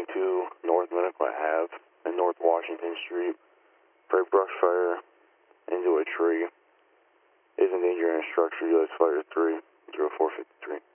222 North Minnetonka Ave and North Washington Street for a brush fire into a tree. Is endangering a structure, U.S. Fire 3, 0453.